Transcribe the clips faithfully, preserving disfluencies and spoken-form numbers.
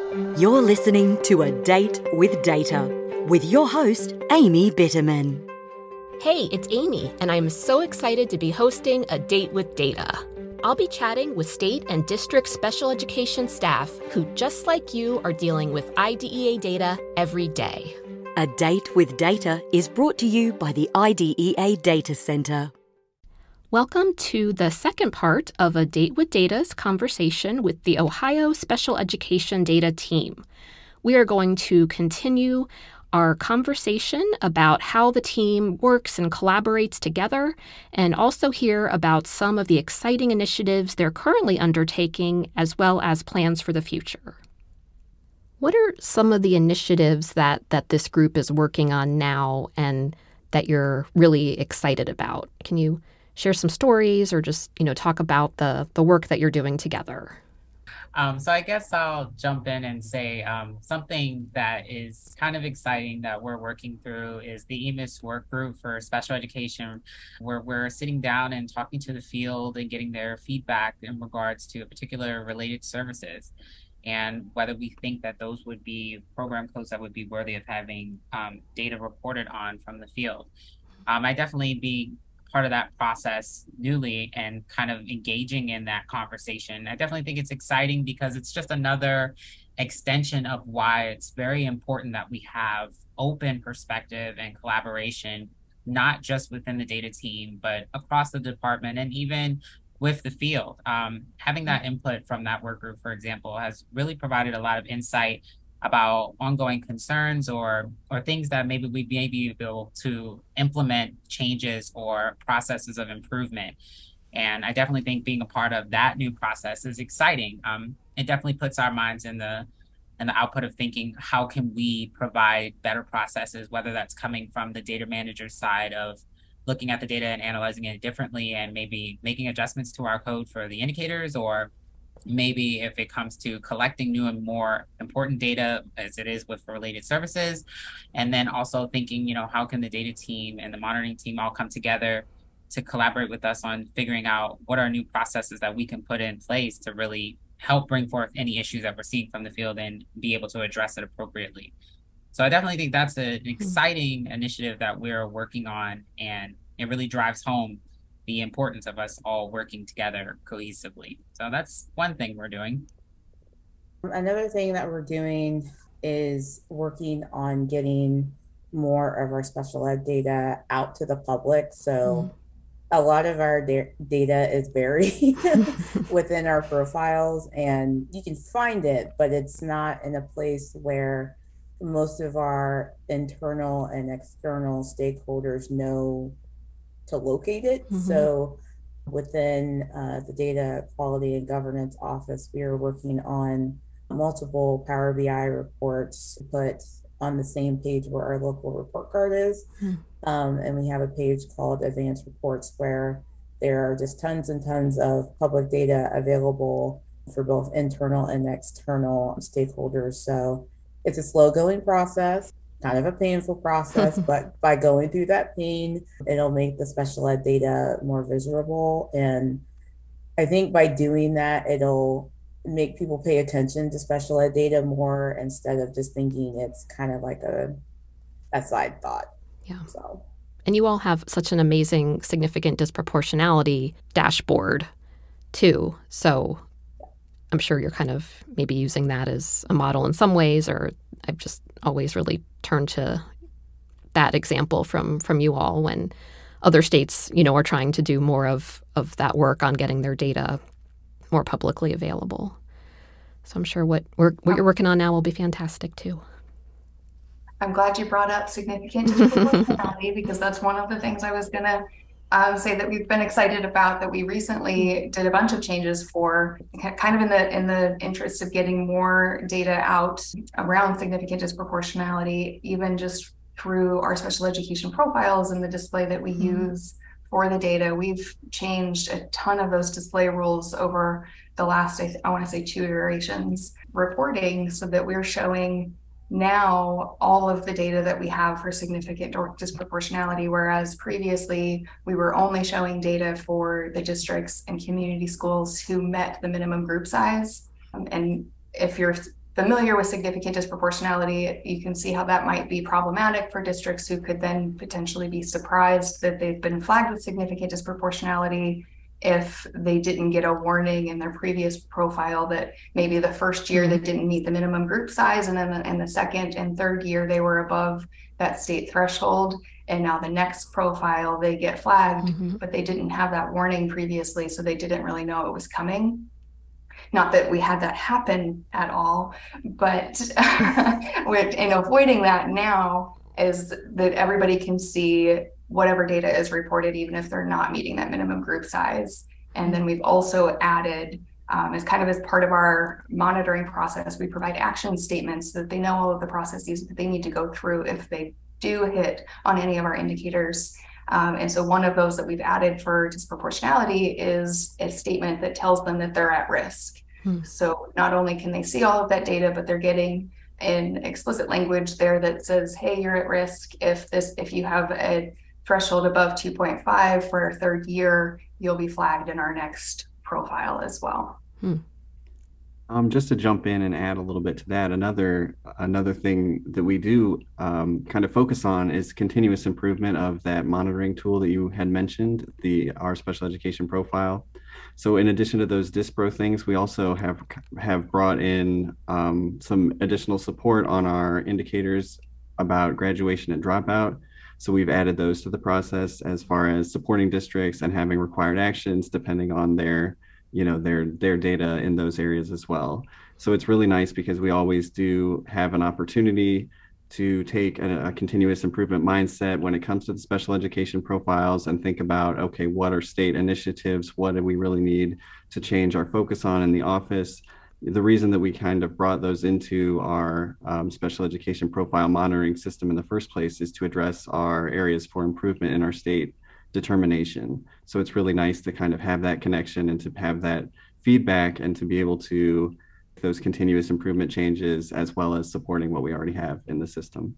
You're listening to A Date with Data with your host, Amy Bitterman. Hey, it's Amy, and I'm so excited to be hosting A Date with Data. I'll be chatting with state and district special education staff who, just like you, are dealing with I D E A data every day. A Date with Data is brought to you by the I D E A Data Center. Welcome to the second part of A Date with Data's conversation with the Ohio Special Education Data team. We are going to continue our conversation about how the team works and collaborates together, and also hear about some of the exciting initiatives they're currently undertaking, as well as plans for the future. What are some of the initiatives that, that this group is working on now and that you're really excited about? Can you share some stories or just, you know, talk about the, the work that you're doing together? Um, so I guess I'll jump in and say um, something that is kind of exciting that we're working through is the E M I S work group for special education, where we're sitting down and talking to the field and getting their feedback in regards to a particular related services, and whether we think that those would be program codes that would be worthy of having um, data reported on from the field. Um, I definitely be part of that process newly and kind of engaging in that conversation. I definitely think it's exciting because it's just another extension of why it's very important that we have open perspective and collaboration, not just within the data team, but across the department and even with the field. Um, having that input from that work group, for example, has really provided a lot of insight about ongoing concerns or or things that maybe we may be able to implement changes or processes of improvement. And I definitely think being a part of that new process is exciting. Um, it definitely puts our minds in the in the output of thinking, how can we provide better processes, whether that's coming from the data manager's side of looking at the data and analyzing it differently and maybe making adjustments to our code for the indicators, or maybe if it comes to collecting new and more important data as it is with related services. And then also thinking, you know, how can the data team and the monitoring team all come together to collaborate with us on figuring out what are new processes that we can put in place to really help bring forth any issues that we're seeing from the field and be able to address it appropriately. So I definitely think that's an exciting initiative that we're working on, and it really drives home the importance of us all working together cohesively. So that's one thing we're doing. Another thing that we're doing is working on getting more of our special ed data out to the public. So mm. a lot of our da- data is buried within our profiles, and you can find it, but it's not in a place where most of our internal and external stakeholders know to locate it. Mm-hmm. So within uh, the Data Quality and Governance Office, we are working on multiple Power B I reports to put on the same page where our local report card is. Mm-hmm. Um, and we have a page called Advanced Reports where there are just tons and tons of public data available for both internal and external stakeholders. So it's a slow going process, kind of a painful process, but by going through that pain, it'll make the special ed data more visible. And I think by doing that, it'll make people pay attention to special ed data more instead of just thinking it's kind of like a, a side thought. Yeah. So, and you all have such an amazing significant disproportionality dashboard too. So I'm sure you're kind of maybe using that as a model in some ways, or I've just always really turned to that example from from you all when other states, you know, are trying to do more of, of that work on getting their data more publicly available. So I'm sure what we're, what you're working on now will be fantastic too. I'm glad you brought up significant disproportionality because that's one of the things I was going to um, say that we've been excited about, that we recently did a bunch of changes for, kind of in the in the interest of getting more data out around significant disproportionality, even just through our special education profiles and the display that we mm-hmm. use for the data. We've changed a ton of those display rules over the last, I, th- I want to say two iterations reporting, so that we're showing now all of the data that we have for significant disproportionality, whereas previously we were only showing data for the districts and community schools who met the minimum group size. Um, and if you're familiar with significant disproportionality, you can see how that might be problematic for districts who could then potentially be surprised that they've been flagged with significant disproportionality if they didn't get a warning in their previous profile that maybe the first year they didn't meet the minimum group size, and then the, in the second and third year they were above that state threshold, and now the next profile they get flagged, mm-hmm. but they didn't have that warning previously, so they didn't really know it was coming. Not that we had that happen at all, but in avoiding that now is that everybody can see whatever data is reported, even if they're not meeting that minimum group size. And then we've also added, um, as kind of as part of our monitoring process, we provide action statements so that they know all of the processes that they need to go through if they do hit on any of our indicators. Um, and so one of those that we've added for disproportionality is a statement that tells them that they're at risk. Hmm. So not only can they see all of that data, but they're getting an explicit language there that says, hey, you're at risk if this, if you have a threshold above two point five for a third year, you'll be flagged in our next profile as well. Hmm. Um, just to jump in and add a little bit to that, another another thing that we do um, kind of focus on is continuous improvement of that monitoring tool that you had mentioned, the our special education profile. So in addition to those Dispro things, we also have have brought in um, some additional support on our indicators about graduation and dropout. So we've added those to the process as far as supporting districts and having required actions depending on their, you know, their their data in those areas as well. So it's really nice because we always do have an opportunity to take a, a continuous improvement mindset when it comes to the special education profiles and think about, okay, what are state initiatives? What do we really need to change our focus on in the office? The reason that we kind of brought those into our um, special education profile monitoring system in the first place is to address our areas for improvement in our state determination. So it's really nice to kind of have that connection and to have that feedback and to be able to those continuous improvement changes as well as supporting what we already have in the system.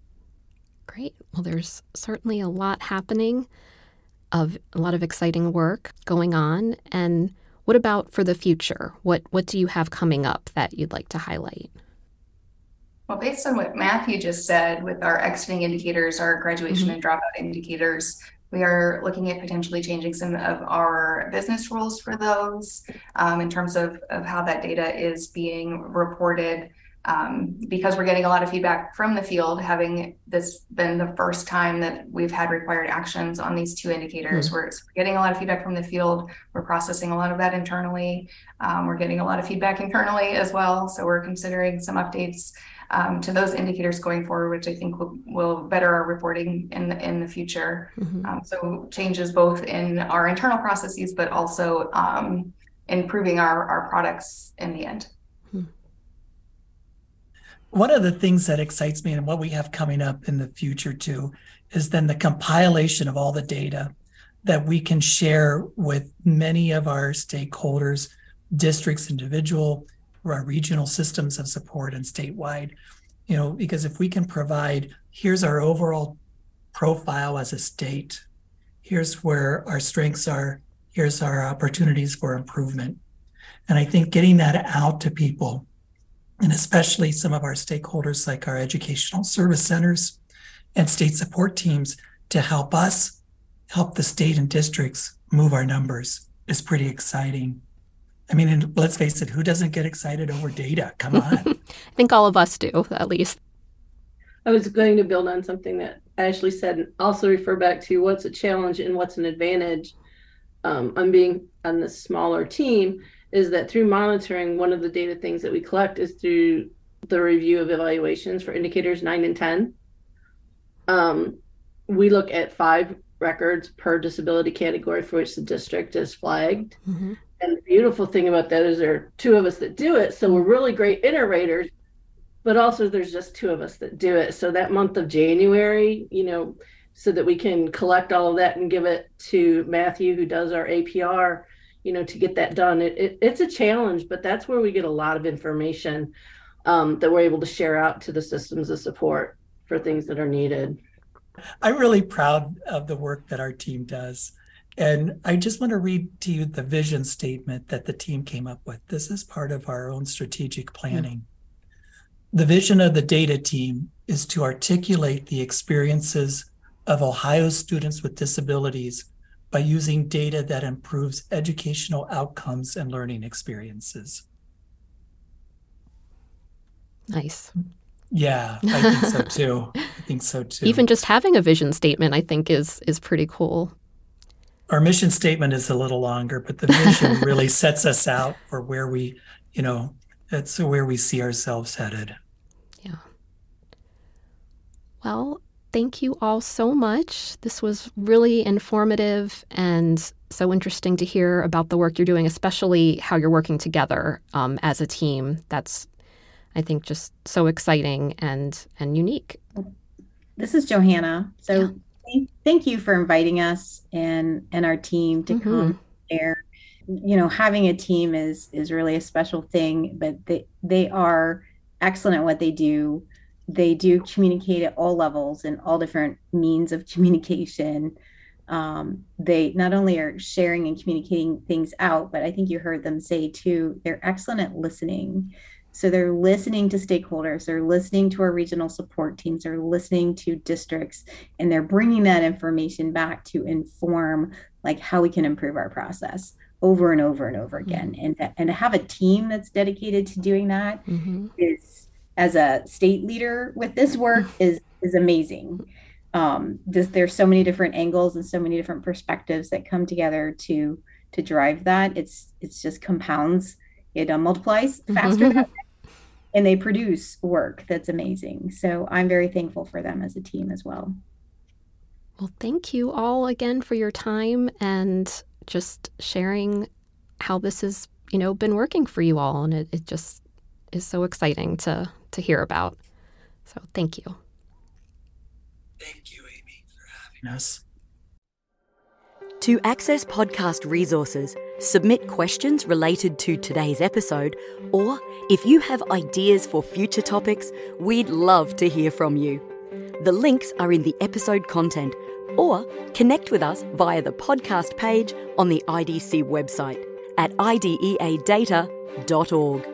Great. Well, there's certainly a lot happening, of a lot of exciting work going on. And what about for the future? What what do you have coming up that you'd like to highlight? Well, based on what Matthew just said with our exiting indicators, our graduation Mm-hmm. and dropout indicators, we are looking at potentially changing some of our business rules for those um, in terms of, of how that data is being reported. Um, because we're getting a lot of feedback from the field, having this been the first time that we've had required actions on these two indicators. Mm-hmm. We're, so we're getting a lot of feedback from the field. We're processing a lot of that internally. Um, we're getting a lot of feedback internally as well. So we're considering some updates um, to those indicators going forward, which I think will, will better our reporting in the, in the future. Mm-hmm. Um, so changes both in our internal processes, but also um, improving our, our products in the end. One of the things that excites me and what we have coming up in the future too is then the compilation of all the data that we can share with many of our stakeholders, districts, individual, our regional systems of support and statewide. You know, because if we can provide, here's our overall profile as a state, here's where our strengths are, here's our opportunities for improvement. And I think getting that out to people, and especially some of our stakeholders like our educational service centers and state support teams to help us help the state and districts move our numbers is pretty exciting. I mean, and let's face it, who doesn't get excited over data? Come on. I think all of us do, at least. I was going to build on something that Ashley said and also refer back to what's a challenge and what's an advantage um, on being on the smaller team. Is that through monitoring, one of the data things that we collect is through the review of evaluations for indicators nine and ten. Um, we look at five records per disability category for which the district is flagged. Mm-hmm. And the beautiful thing about that is there are two of us that do it. So we're really great iterators, but also there's just two of us that do it. So that month of January, you know, so that we can collect all of that and give it to Matthew, who does our A P R, you know, to get that done. It, it, it's a challenge, but that's where we get a lot of information um, that we're able to share out to the systems of support for things that are needed. I'm really proud of the work that our team does. And I just want to read to you the vision statement that the team came up with. This is part of our own strategic planning. The vision of the data team is to articulate the experiences of Ohio students with disabilities by using data that improves educational outcomes and learning experiences. Nice. Yeah, I think so too. I think so too. Even just having a vision statement, I think, is is pretty cool. Our mission statement is a little longer, but the vision really sets us out for where we, you know, that's where we see ourselves headed. Yeah. Well, thank you all so much. This was really informative and so interesting to hear about the work you're doing, especially how you're working together um, as a team. That's, I think, just so exciting and and unique. This is Johanna. So Yeah. thank, thank you for inviting us and and our team to Mhm. come there. You know, having a team is is really a special thing, but they they are excellent at what they do. They do communicate at all levels and all different means of communication. Um, they not only are sharing and communicating things out, but I think you heard them say too, they're excellent at listening. So they're listening to stakeholders, they're listening to our regional support teams, they're listening to districts, and they're bringing that information back to inform like how we can improve our process over and over and over again. And, and to have a team that's dedicated to doing that Mm-hmm. is, as a state leader with this work, is is amazing. Um, this, there's so many different angles and so many different perspectives that come together to to drive that. It's it's just compounds. It uh, multiplies faster, Mhm. and they produce work that's amazing. So I'm very thankful for them as a team as well. Well, thank you all again for your time and just sharing how this has, you know, been working for you all. And it, it just is so exciting to to hear about. So thank you. Thank you, Amy, for having us. To access podcast resources, submit questions related to today's episode, or if you have ideas for future topics, we'd love to hear from you. The links are in the episode content, or connect with us via the podcast page on the I D C website at I D E A data dot org.